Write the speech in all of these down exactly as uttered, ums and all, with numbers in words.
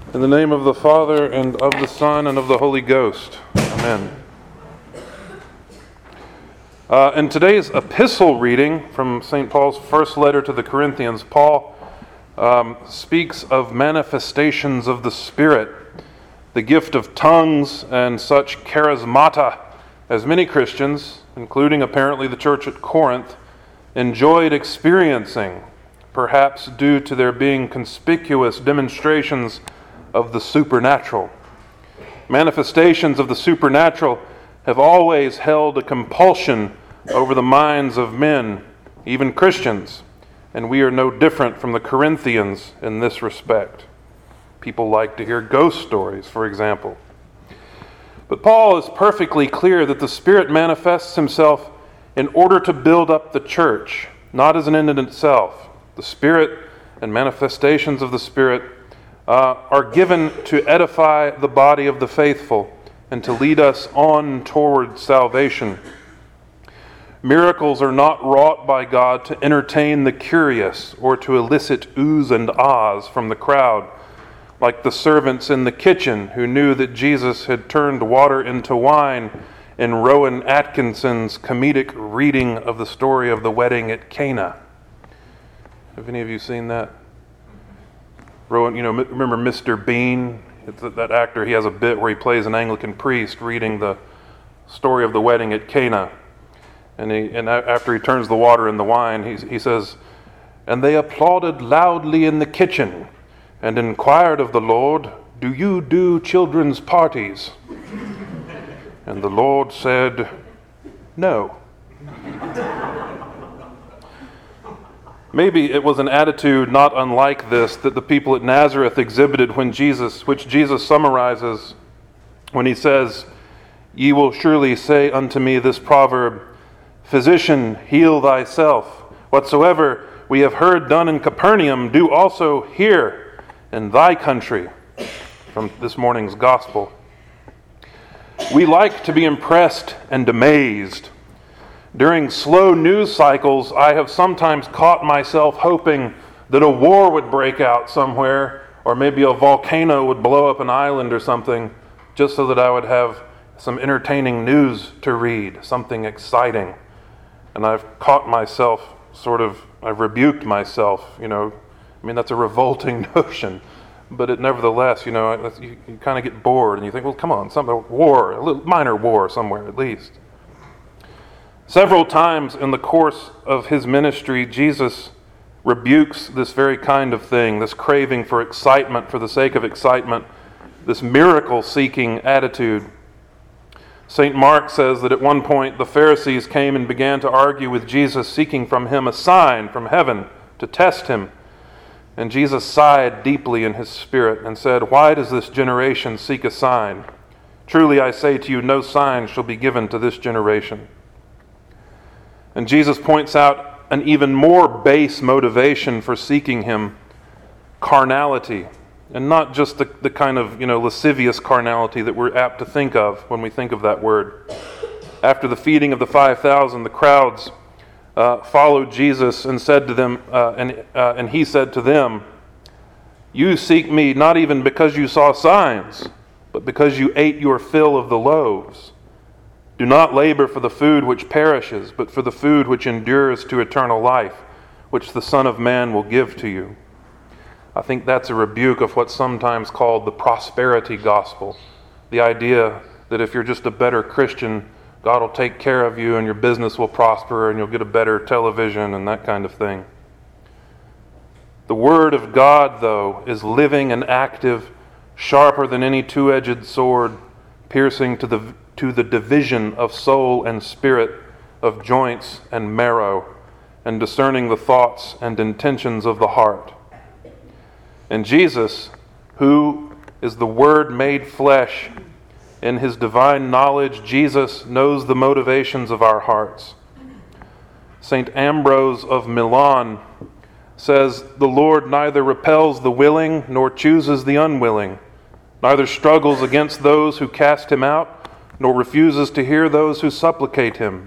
In the name of the Father, and of the Son, and of the Holy Ghost. Amen. Uh, in today's epistle reading from Saint Paul's first letter to the Corinthians, Paul um, speaks of manifestations of the Spirit, the gift of tongues, and such charismata as many Christians, including apparently the church at Corinth, enjoyed experiencing, perhaps due to their being conspicuous demonstrations of the supernatural. Manifestations of the supernatural have always held a compulsion over the minds of men, even Christians, and we are no different from the Corinthians in this respect. People like to hear ghost stories, for example. But Paul is perfectly clear that the Spirit manifests himself in order to build up the church, not as an end in itself. The Spirit and manifestations of the Spirit uh, are given to edify the body of the faithful and to lead us on toward salvation. Miracles are not wrought by God to entertain the curious or to elicit oohs and ahs from the crowd, like the servants in the kitchen who knew that Jesus had turned water into wine in Rowan Atkinson's comedic reading of the story of the wedding at Cana. Have any of you seen that? Rowan, you know, remember Mister Bean? It's that actor, he has a bit where he plays an Anglican priest reading the story of the wedding at Cana. And, he, and after he turns the water into wine, he, he says, "And they applauded loudly in the kitchen and inquired of the Lord, 'Do you do children's parties?' And the Lord said, 'No.'" Maybe it was an attitude not unlike this that the people at Nazareth exhibited when Jesus, which Jesus summarizes when he says, "Ye will surely say unto me this proverb, Physician, heal thyself. Whatsoever we have heard done in Capernaum, do also here in thy country," from this morning's gospel. We like to be impressed and amazed. During slow news cycles, I have sometimes caught myself hoping that a war would break out somewhere, or maybe a volcano would blow up an island or something, just so that I would have some entertaining news to read, something exciting. And I've caught myself sort of, I've rebuked myself, you know, I mean, that's a revolting notion, but it nevertheless, you know, you, you kind of get bored and you think, well, come on, some war, a little minor war somewhere at least. Several times in the course of his ministry, Jesus rebukes this very kind of thing, this craving for excitement for the sake of excitement, this miracle-seeking attitude. Saint Mark says that at one point the Pharisees came and began to argue with Jesus, seeking from him a sign from heaven to test him. And Jesus sighed deeply in his spirit and said, "Why does this generation seek a sign? Truly I say to you, no sign shall be given to this generation." And Jesus points out an even more base motivation for seeking him, carnality. And not just the, the kind of, you know, lascivious carnality that we're apt to think of when we think of that word. After the feeding of the five thousand, the crowds uh, followed Jesus and said to them, uh, and, uh, and he said to them, "You seek me not even because you saw signs, but because you ate your fill of the loaves. Do not labor for the food which perishes, but for the food which endures to eternal life, which the Son of Man will give to you." I think that's a rebuke of what's sometimes called the prosperity gospel. The idea that if you're just a better Christian, God will take care of you and your business will prosper and you'll get a better television and that kind of thing. The Word of God, though, is living and active, sharper than any two-edged sword, piercing to the to the division of soul and spirit, of joints and marrow, and discerning the thoughts and intentions of the heart. And Jesus, who is the Word made flesh, in his divine knowledge, Jesus knows the motivations of our hearts. Saint Ambrose of Milan says, "The Lord neither repels the willing nor chooses the unwilling, neither struggles against those who cast him out, nor refuses to hear those who supplicate him."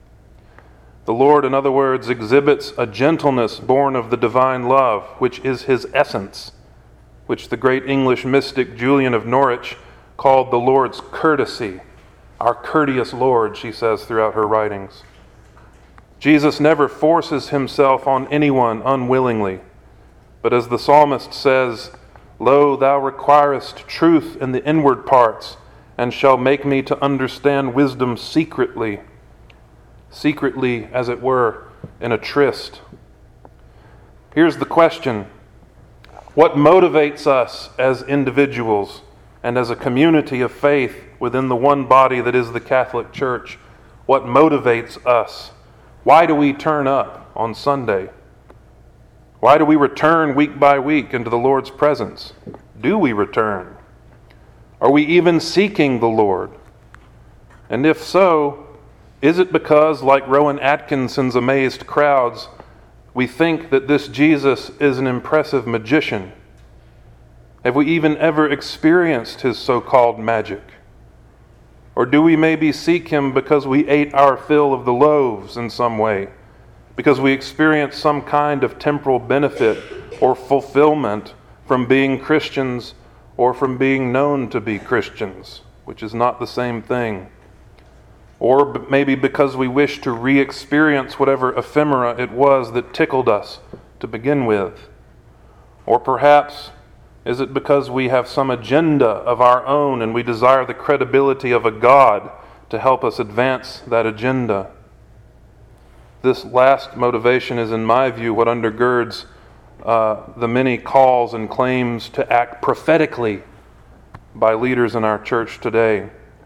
The Lord, in other words, exhibits a gentleness born of the divine love, which is his essence, which the great English mystic Julian of Norwich called the Lord's courtesy. Our courteous Lord, she says throughout her writings. Jesus never forces himself on anyone unwillingly, but as the psalmist says, "Lo, thou requirest truth in the inward parts, and shall make me to understand wisdom secretly." Secretly, as it were, in a tryst. Here's the question. What motivates us as individuals and as a community of faith within the one body that is the Catholic Church? What motivates us? Why do we turn up on Sunday? Why do we return week by week into the Lord's presence? Do we return? Are we even seeking the Lord? And if so, is it because, like Rowan Atkinson's amazed crowds, we think that this Jesus is an impressive magician? Have we even ever experienced his so-called magic? Or do we maybe seek him because we ate our fill of the loaves in some way? Because we experienced some kind of temporal benefit or fulfillment from being Christians or from being known to be Christians, which is not the same thing. Or b- maybe because we wish to re-experience whatever ephemera it was that tickled us to begin with. Or perhaps is it because we have some agenda of our own and we desire the credibility of a God to help us advance that agenda? This last motivation is, in my view, what undergirds uh, the many calls and claims to act prophetically by leaders in our church today.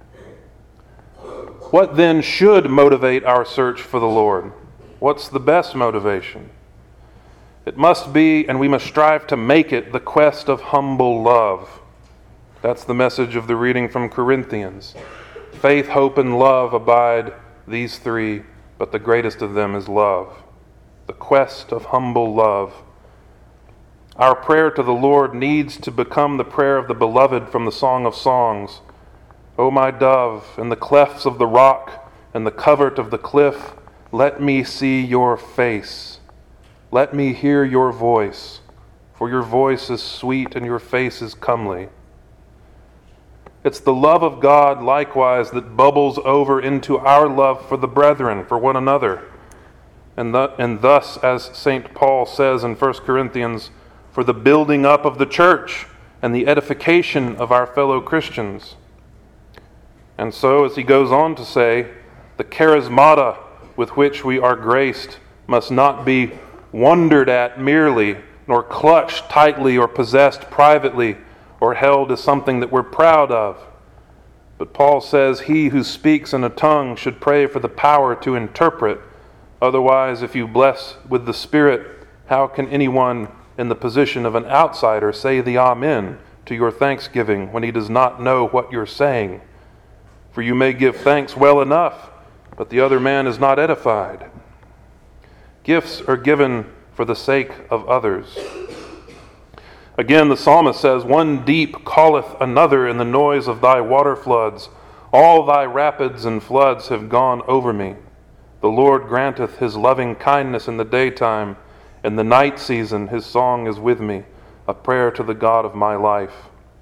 What then should motivate our search for the Lord? What's the best motivation? It must be, and we must strive to make it, the quest of humble love. That's the message of the reading from Corinthians. Faith, hope, and love abide, these three, but the greatest of them is love. The quest of humble love. Our prayer to the Lord needs to become the prayer of the beloved from the Song of Songs. O my dove, in the clefts of the rock and the covert of the cliff, let me see your face. Let me hear your voice, for your voice is sweet and your face is comely. It's the love of God, likewise, that bubbles over into our love for the brethren, for one another. And, th- and thus, as Saint Paul says in First Corinthians, for the building up of the church and the edification of our fellow Christians. And so, as he goes on to say, the charismata with which we are graced must not be wondered at merely, nor clutched tightly or possessed privately, or held as something that we're proud of. But Paul says he who speaks in a tongue should pray for the power to interpret. Otherwise, if you bless with the Spirit, how can anyone in the position of an outsider say the Amen to your thanksgiving when he does not know what you're saying? For you may give thanks well enough, but the other man is not edified. Gifts are given for the sake of others. Again, the psalmist says, one deep calleth another in the noise of thy water floods. All thy rapids and floods have gone over me. The Lord granteth his loving kindness in the daytime. In the night season his song is with me, a prayer to the God of my life.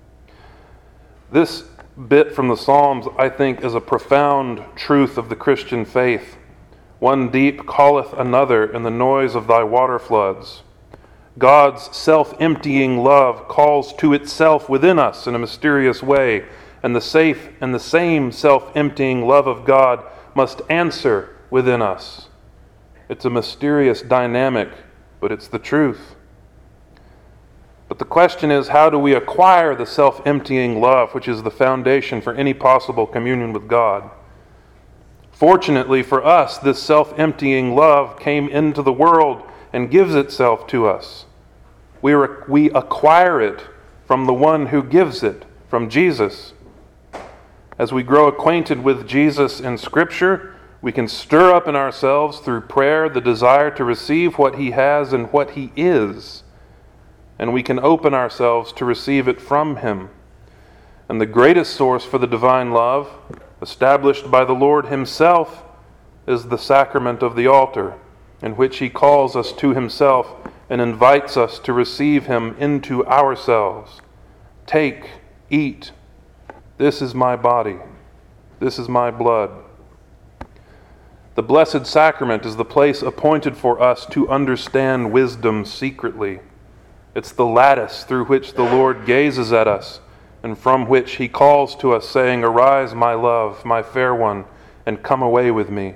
This bit from the Psalms, I think, is a profound truth of the Christian faith. One deep calleth another in the noise of thy water floods. God's self-emptying love calls to itself within us in a mysterious way, and the safe and the same self-emptying love of God must answer within us. It's a mysterious dynamic, but it's the truth. But the question is, how do we acquire the self-emptying love, which is the foundation for any possible communion with God? Fortunately for us, this self-emptying love came into the world and gives itself to us. We, re- we acquire it from the one who gives it, from Jesus. As we grow acquainted with Jesus in Scripture, we can stir up in ourselves through prayer the desire to receive what he has and what he is. And we can open ourselves to receive it from him. And the greatest source for the divine love, established by the Lord himself, is the sacrament of the altar, in which he calls us to himself and invites us to receive him into ourselves. Take, eat. This is my body. This is my blood. The Blessed Sacrament is the place appointed for us to understand wisdom secretly. It's the lattice through which the Lord gazes at us, and from which he calls to us, saying, "Arise, my love, my fair one, and come away with me."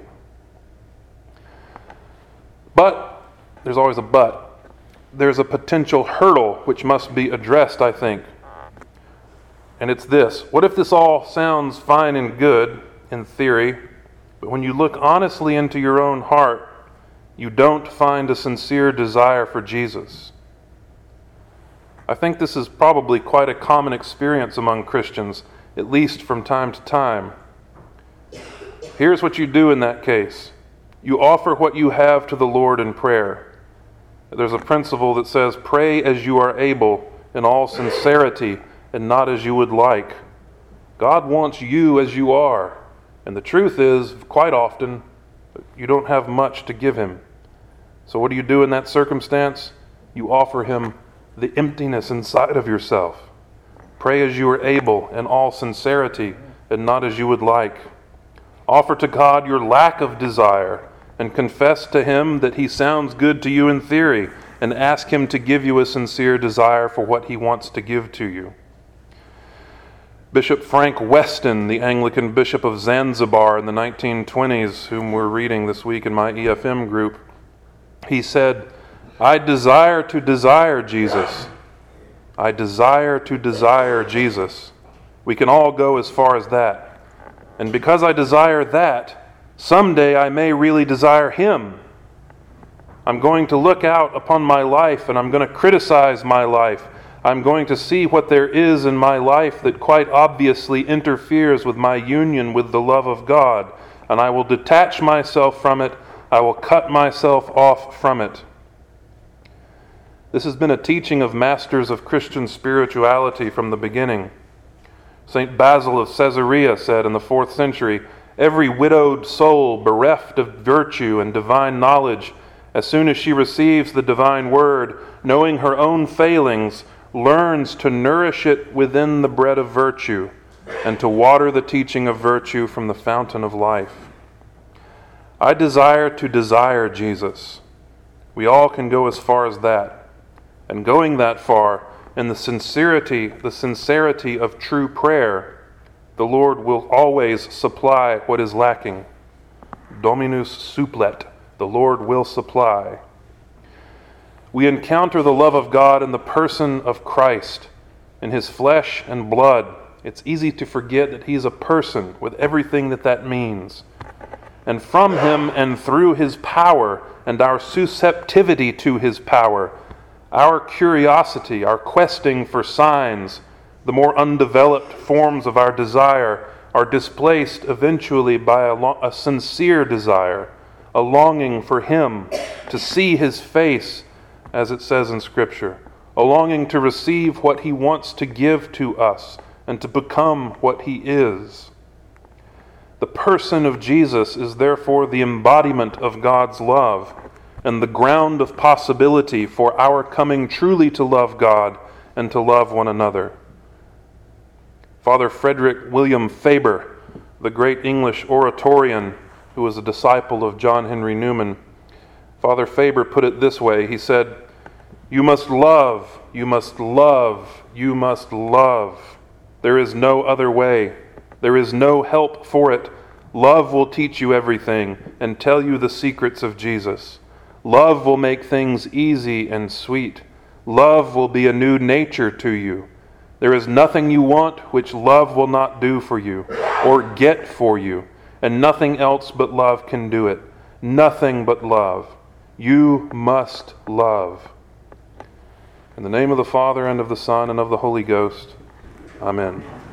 But, there's always a but, there's a potential hurdle which must be addressed, I think. And it's this: what if this all sounds fine and good in theory, but when you look honestly into your own heart, you don't find a sincere desire for Jesus? I think this is probably quite a common experience among Christians, at least from time to time. Here's what you do in that case. You offer what you have to the Lord in prayer. There's a principle that says, pray as you are able, in all sincerity, and not as you would like. God wants you as you are. And the truth is, quite often, you don't have much to give him. So what do you do in that circumstance? You offer him the emptiness inside of yourself. Pray as you are able, in all sincerity, and not as you would like. Offer to God your lack of desire, and confess to him that he sounds good to you in theory, and ask him to give you a sincere desire for what he wants to give to you. Bishop Frank Weston, the Anglican Bishop of Zanzibar in the nineteen twenties, whom we're reading this week in my E F M group, he said, "I desire to desire Jesus. I desire to desire Jesus." We can all go as far as that. And because I desire that, someday I may really desire him. I'm going to look out upon my life and I'm going to criticize my life. I'm going to see what there is in my life that quite obviously interferes with my union with the love of God. And I will detach myself from it. I will cut myself off from it. This has been a teaching of masters of Christian spirituality from the beginning. Saint Basil of Caesarea said in the fourth century, "Every widowed soul bereft of virtue and divine knowledge, as soon as she receives the divine word, knowing her own failings, learns to nourish it within the bread of virtue, and to water the teaching of virtue from the fountain of life." I desire to desire Jesus. We all can go as far as that. And going that far, in the sincerity, the sincerity of true prayer, the Lord will always supply what is lacking. Dominus supplet, the Lord will supply. We encounter the love of God in the person of Christ, in his flesh and blood. It's easy to forget that he's a person with everything that that means. And from him and through his power and our susceptivity to his power, our curiosity, our questing for signs, the more undeveloped forms of our desire are displaced eventually by a, lo- a sincere desire, a longing for him, to see his face, as it says in Scripture, a longing to receive what he wants to give to us and to become what he is. The person of Jesus is therefore the embodiment of God's love, and the ground of possibility for our coming truly to love God and to love one another. Father Frederick William Faber, the great English oratorian who was a disciple of John Henry Newman, Father Faber put it this way. He said, "You must love, you must love, you must love. There is no other way. There is no help for it. Love will teach you everything and tell you the secrets of Jesus. Love will make things easy and sweet. Love will be a new nature to you. There is nothing you want which love will not do for you or get for you, and nothing else but love can do it. Nothing but love. You must love." In the name of the Father, and of the Son, and of the Holy Ghost. Amen.